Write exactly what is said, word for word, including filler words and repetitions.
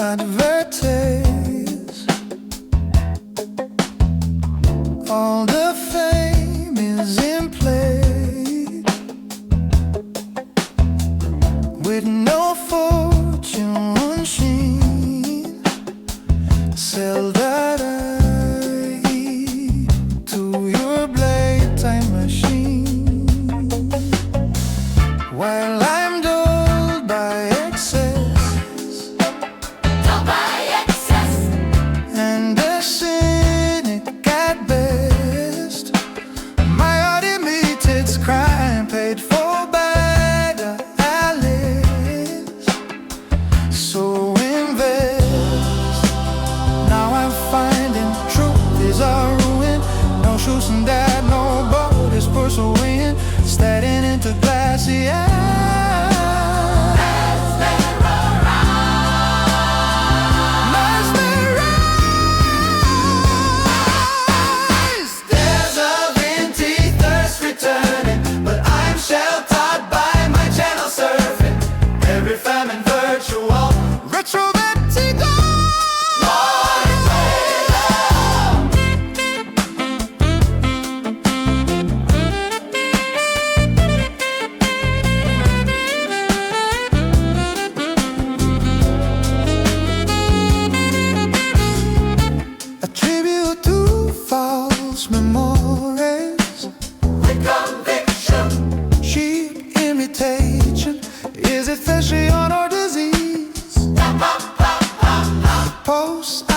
advertise. All the fame is in play, with no fortune sheen. Sell that eye to your blade time machine, while I'm dulled by excess, dulled by excess, and a cynic at best. My heart admits its crime, paid for by the Alice. So invest. Now I'm finding truth is our ruin. No shoes and that, no boat is pursuing. Staring into glassy eyes. Retro Vertigo. A tribute to false memories, with conviction. cheap imitation. Is it fashion or disease? Pa, pa, pa, pa, pa. Post